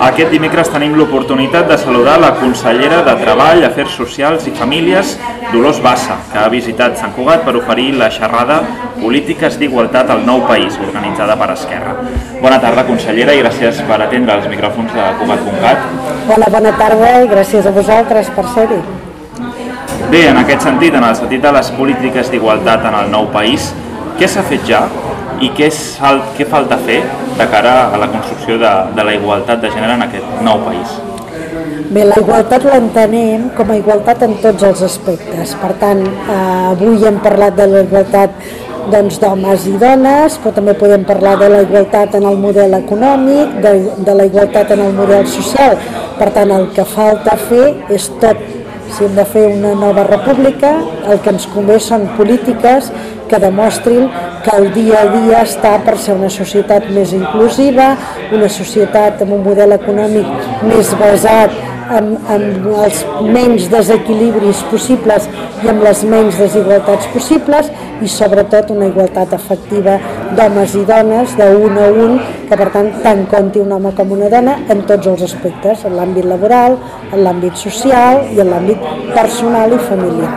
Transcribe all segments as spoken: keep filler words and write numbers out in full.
Aquest dimecres tenim l'oportunitat de saludar la consellera de Treball, Afers Socials i Famílies, Dolors Bassa, que ha visitat Sant Cugat per oferir la xerrada Polítiques d'Igualtat al Nou País, organitzada per Esquerra. Bona tarda, consellera, i gràcies per atendre els micròfons de Cugat punt cat. Hola, bona tarda i gràcies a vosaltres per ser-hi. Bé, en aquest sentit, en el sentit de les polítiques d'igualtat en el nou país, què s'ha fet ja i què, és, què falta fer de cara a la construcció de, de la igualtat de gènere en aquest nou país? Bé, la igualtat l'entenem com a igualtat en tots els aspectes. Per tant, eh, avui hem parlat de la igualtat doncs, d'homes i dones, però també podem parlar de la igualtat en el model econòmic, de, de la igualtat en el model social. Per tant, el que falta fer és tot. Si hem de fer una nova república, el que ens convé són polítiques que demostrin que el dia a dia està per ser una societat més inclusiva, una societat amb un model econòmic més basat en, en els menys desequilibris possibles i amb les menys desigualtats possibles, i sobretot una igualtat efectiva d'homes i dones, d'un a un, que per tant tant compti un home com una dona en tots els aspectes, en l'àmbit laboral, en l'àmbit social i en l'àmbit personal i familiar.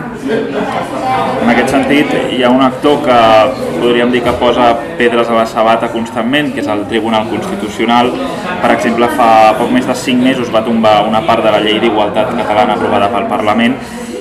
En aquest sentit, hi ha un actor que podríem dir que posa pedres a la sabata constantment, que és el Tribunal Constitucional. Per exemple, fa poc més de cinc mesos va tombar una part de la llei d'igualtat catalana aprovada pel Parlament,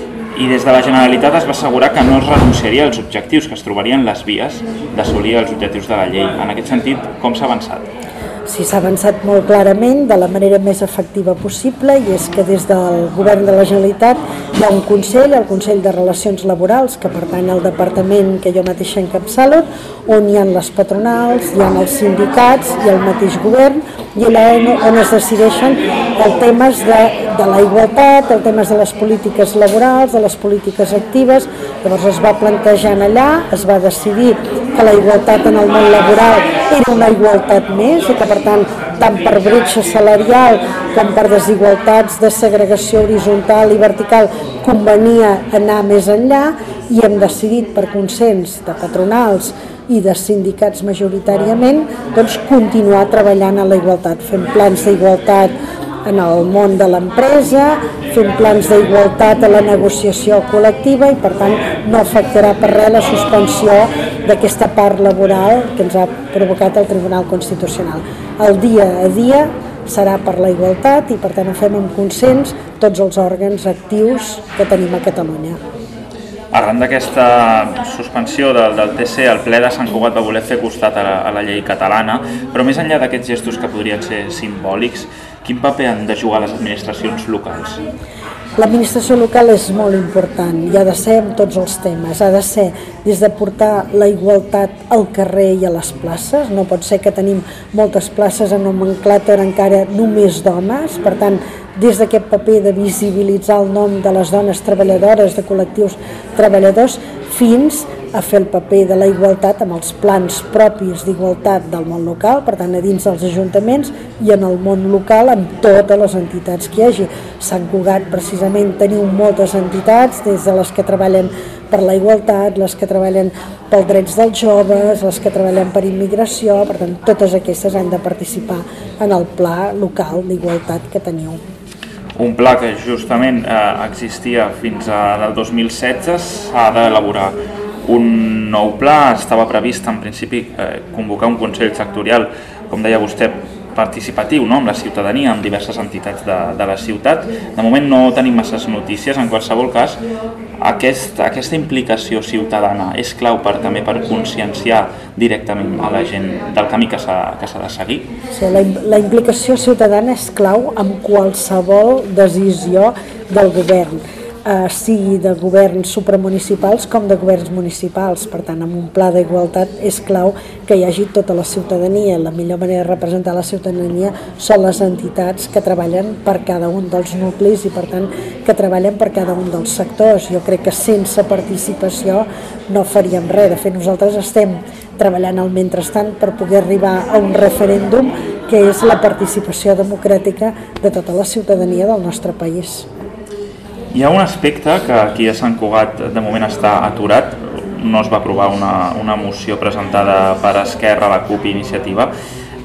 i des de la Generalitat es va assegurar que no es renunciaria als objectius, que es trobarien les vies d'assolir els objectius de la llei. En aquest sentit, com s'ha avançat? Sí, s'ha avançat molt clarament, de la manera més efectiva possible, i és que des del Govern de la Generalitat hi ha un Consell, el Consell de Relacions Laborals, que pertany al departament que jo mateixa encapçalo, on hi ha les patronals, hi ha els sindicats i el mateix govern, i allà on es decideixen els temes de, de la igualtat, els temes de les polítiques laborals, de les polítiques actives. Llavors es va plantejant allà, es va decidir que la igualtat en el món laboral era una igualtat més, i que per tant, tant per bretxa salarial com per desigualtats de segregació horitzontal i vertical convenia anar més enllà, i hem decidit per consens de patronals i de sindicats majoritàriament doncs, continuar treballant a la igualtat, fent plans d'igualtat en el món de l'empresa, fent plans d'igualtat a la negociació col·lectiva, i per tant no afectarà per res la suspensió d'aquesta part laboral que ens ha provocat el Tribunal Constitucional. El dia a dia serà per la igualtat, i per tant ho fem amb consens tots els òrgans actius que tenim a Catalunya. Arran d'aquesta suspensió del, del T C, el ple de Sant Cugat va voler fer costat a la, a la llei catalana, però més enllà d'aquests gestos que podrien ser simbòlics, quin paper han de jugar les administracions locals? L'administració local és molt important i ha de ser en tots els temes, ha de ser des de portar la igualtat al carrer i a les places. No pot ser que tenim moltes places en nomenclàtor encara només d'homes, per tant, des d'aquest paper de visibilitzar el nom de les dones treballadores, de col·lectius treballadors, fins a fer el paper de la igualtat amb els plans propis d'igualtat del món local, per tant a dins dels ajuntaments i en el món local amb totes les entitats que hi hagi. Sant Cugat precisament teniu moltes entitats, des de les que treballen per la igualtat, les que treballen pels drets dels joves, les que treballen per immigració, per tant totes aquestes han de participar en el pla local d'igualtat que teniu. Un pla que justament eh, existia fins al dos mil setze, s'ha d'elaborar un nou pla. Estava previst en principi eh, convocar un Consell Sectorial, com deia vostè, participatiu, no?, amb la ciutadania, amb diverses entitats de, de la ciutat. De moment no tenim masses notícies. En qualsevol cas, aquest, aquesta implicació ciutadana és clau per, també per conscienciar directament a la gent del camí que s'ha que s'ha de seguir. Sí, la, la implicació ciutadana és clau en qualsevol decisió del govern, eh, sigui de governs supramunicipals com de governs municipals. Per tant, amb un pla d'igualtat és clau que hi hagi tota la ciutadania. La millor manera de representar la ciutadania són les entitats que treballen per cada un dels nuclis i, per tant, que treballen per cada un dels sectors. Jo crec que sense participació no faríem res. De fet, nosaltres estem treballant al mentrestant per poder arribar a un referèndum que és la participació democràtica de tota la ciutadania del nostre país. Hi ha un aspecte que aquí a Sant Cugat de moment està aturat. No es va aprovar una, una moció presentada per Esquerra, la CUP i Iniciativa,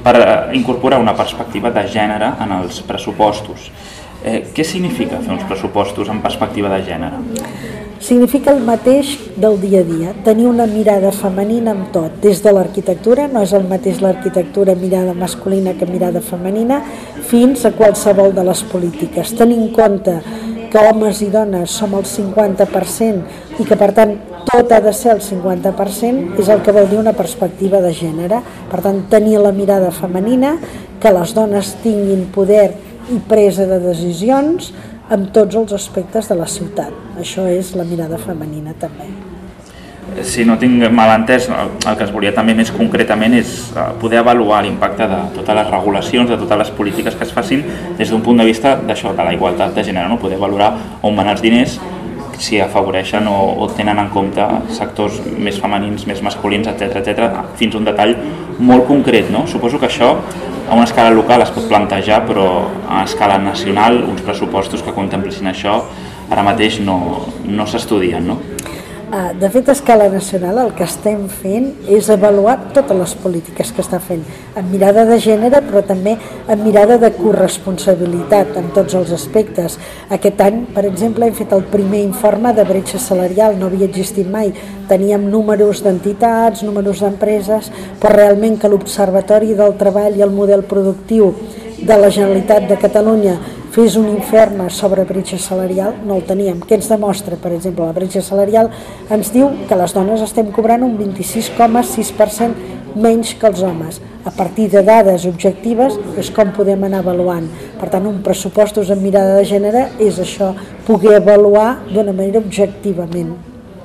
per incorporar una perspectiva de gènere en els pressupostos. Eh, què significa fer uns pressupostos en perspectiva de gènere? Significa el mateix del dia a dia, tenir una mirada femenina en tot, des de l'arquitectura, no és el mateix l'arquitectura mirada masculina que mirada femenina, fins a qualsevol de les polítiques. Tenir en compte que homes i dones som el cinquanta per cent i que per tant tot ha de ser el cinquanta per cent és el que vol dir una perspectiva de gènere. Per tant, tenir la mirada femenina, que les dones tinguin poder i presa de decisions en tots els aspectes de la ciutat. Això és la mirada femenina també. Si no tinc mal entès, el que es volia també més concretament és poder avaluar l'impacte de totes les regulacions, de totes les polítiques que es facin des d'un punt de vista d'això, de la igualtat de gènere, no? Poder valorar on van els diners, si afavoreixen o, o tenen en compte sectors més femenins, més masculins, etcètera, etcètera, fins a un detall molt concret, no? Suposo que això a una escala local es pot plantejar, però a escala nacional uns pressupostos que contemplessin això ara mateix no, no s'estudien, no? De fet, a escala nacional el que estem fent és avaluar totes les polítiques que està fent, amb mirada de gènere, però també amb mirada de corresponsabilitat en tots els aspectes. Aquest any, per exemple, hem fet el primer informe de bretxa salarial, no havia existit mai. Teníem números d'entitats, números d'empreses, però realment que l'Observatori del Treball i el model productiu de la Generalitat de Catalunya fes un informe sobre bretxa salarial, no el teníem. Què ens demostra? Per exemple, la bretxa salarial ens diu que les dones estem cobrant un vint-i-sis coma sis per cent menys que els homes. A partir de dades objectives és com podem anar avaluant. Per tant, un pressupostos amb mirada de gènere és això, poder avaluar d'una manera objectivament.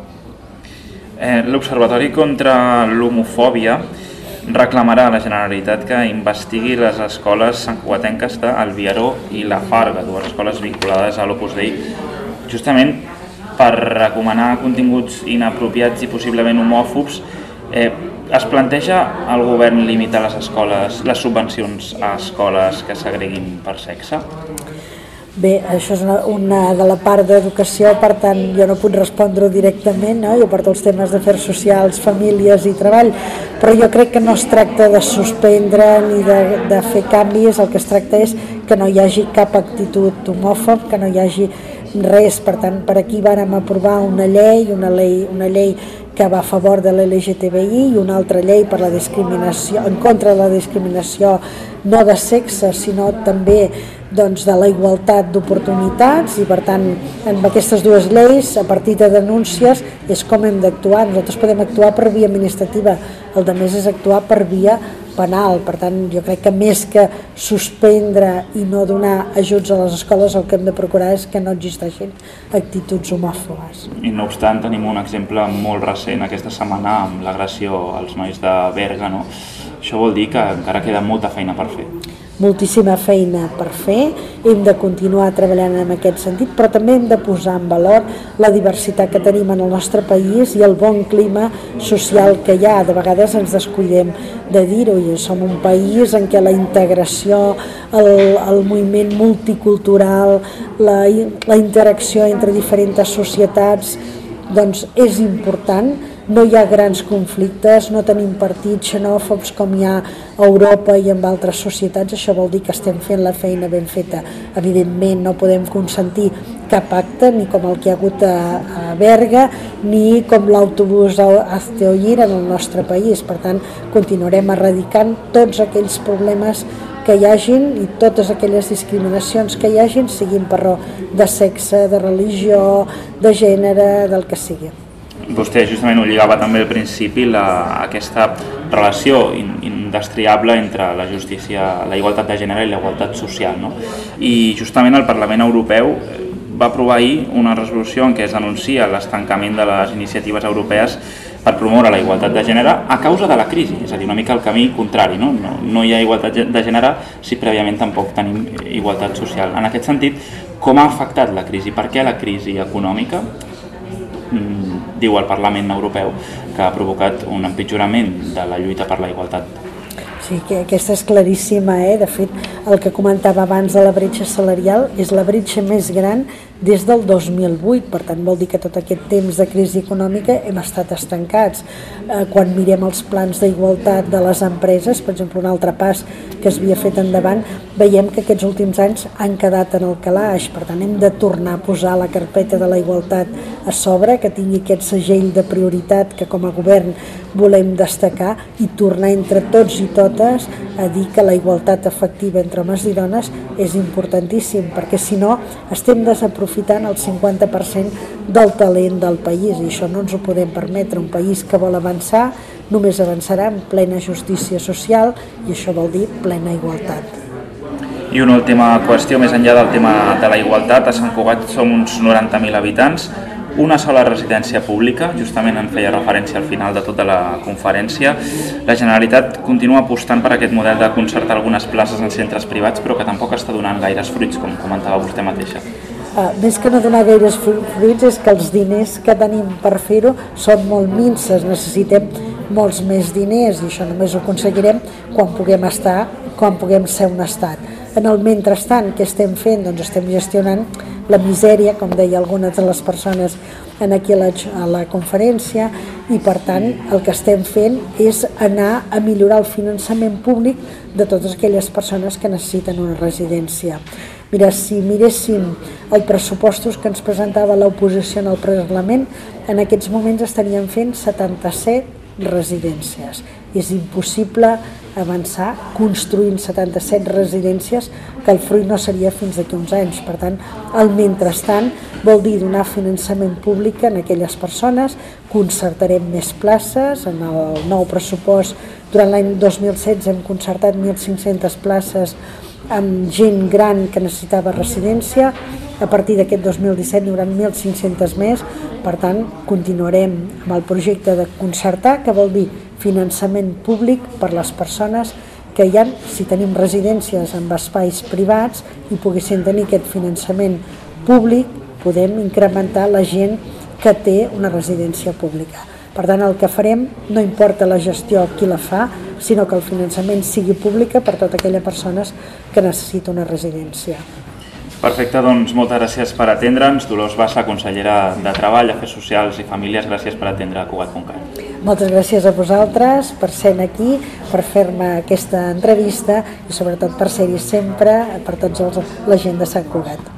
Eh, L'Observatori contra l'Homofòbia reclamarà a la Generalitat que investigui les escoles santcugatenques d'Albiaró i La Farga, dues escoles vinculades a l'Opus Dei, justament per recomanar continguts inapropiats i possiblement homòfobs. Eh, es planteja el govern limitar les escoles, les subvencions a escoles que s'agreguin per sexe? Bé, això és una, una de la part d'educació, per tant jo no puc respondre directament, no? Jo porto els temes d'afers socials, famílies i treball, però jo crec que no es tracta de suspendre ni de, de fer canvis, el que es tracta és que no hi hagi cap actitud homòfob, que no hi hagi res. Per tant, per aquí vàrem aprovar una llei, una llei, una llei que va a favor de l'L G T B I i una altra llei per la discriminació, en contra de la discriminació no de sexe, sinó també doncs, de la igualtat d'oportunitats, i per tant amb aquestes dues lleis, a partir de denúncies, és com hem d'actuar. Nosaltres podem actuar per via administrativa, el de més és actuar per via penal. Per tant, jo crec que més que suspendre i no donar ajuts a les escoles, el que hem de procurar és que no existeixin actituds homòfobes. I no obstant, tenim un exemple molt recent aquesta setmana amb l'agressió als nois de Berga, no? Això vol dir que encara queda molta feina per fer. Moltíssima feina per fer, hem de continuar treballant en aquest sentit, però també hem de posar en valor la diversitat que tenim en el nostre país i el bon clima social que hi ha. De vegades ens descuidem de dir-ho, i som un país en què la integració, el, el moviment multicultural, la, la interacció entre diferents societats doncs és important. No hi ha grans conflictes, no tenim partits xenòfobs com hi ha a Europa i en altres societats. Això vol dir que estem fent la feina ben feta. Evidentment no podem consentir cap acte, ni com el que hi ha hagut a, a Berga, ni com l'autobús Hazte Oír en el nostre país. Per tant, continuarem erradicant tots aquells problemes que hi hagin i totes aquelles discriminacions que hi hagin, siguin per raó de sexe, de religió, de gènere, del que sigui. Vostè justament ho lligava també al principi, la, aquesta relació indestriable entre la justícia, la igualtat de gènere i la igualtat social, no? I justament el Parlament Europeu va aprovar ahir una resolució en què es denuncia l'estancament de les iniciatives europees per promoure la igualtat de gènere a causa de la crisi, és a dir, una mica el camí contrari, no? No, no hi ha igualtat de gènere si prèviament tampoc tenim igualtat social. En aquest sentit, com ha afectat la crisi? Per què la crisi econòmica, diu el Parlament Europeu, que ha provocat un empitjorament de la lluita per la igualtat? Sí, que aquesta és claríssima, eh? De fet, el que comentava abans de la bretxa salarial és la bretxa més gran des del dos mil vuit, per tant vol dir que tot aquest temps de crisi econòmica hem estat estancats. Eh, quan mirem els plans d'igualtat de les empreses, per exemple un altre pas que es havia fet endavant, veiem que aquests últims anys han quedat en el calaix, per tant hem de tornar a posar la carpeta de la igualtat a sobre, que tingui aquest segell de prioritat que com a govern volem destacar i tornar entre tots i totes a dir que la igualtat efectiva entre homes i dones és importantíssim, perquè si no estem desaprofitant el cinquanta per cent del talent del país i això no ens ho podem permetre. Un país que vol avançar només avançarà en plena justícia social i això vol dir plena igualtat. I una última qüestió, més enllà del tema de la igualtat, a Sant Cugat som uns noranta mil habitants, una sola residència pública, justament en feia referència al final de tota la conferència. La Generalitat continua apostant per aquest model de concertar algunes places en centres privats, però que tampoc està donant gaires fruits, com comentava vostè mateixa. Uh, més que no donar gaires fruits és que els diners que tenim per fer-ho són molt minces, necessitem molts més diners i això només ho aconseguirem quan puguem estar, quan puguem ser un estat. En el mentrestant, què estem fent? Doncs estem gestionant la misèria, com deia algunes de les persones en aquí a la, a la conferència, i per tant el que estem fent és anar a millorar el finançament públic de totes aquelles persones que necessiten una residència. Mira, si miréssim els pressupostos que ens presentava l'oposició en el Parlament, en aquests moments estaríem fent setanta-set residències. És impossible avançar construint setanta-set residències que el fruit no seria fins d'aquí uns anys. Per tant, el mentrestant vol dir donar finançament públic a aquelles persones, concertarem més places, en el nou pressupost durant l'any dos mil setze hem concertat mil cinc-centes places amb gent gran que necessitava residència, a partir d'aquest dos mil disset n'hi haurà mil cinc-centes més, per tant continuarem amb el projecte de concertar, que vol dir finançament públic per les persones que hi ha, si tenim residències amb espais privats i poguessin tenir aquest finançament públic, podem incrementar la gent que té una residència pública. Per tant, el que farem no importa la gestió qui la fa, sinó que el finançament sigui pública per a tota aquella persones que necessita una residència. Perfecte, doncs moltes gràcies per atendre'ns. Dolors Bassa, consellera de Treball, Afers Socials i Famílies, gràcies per atendre a Cugat punt cat. Moltes gràcies a vosaltres per ser aquí, per fer-me aquesta entrevista i sobretot per ser-hi sempre per tots els, la gent de Sant Cugat.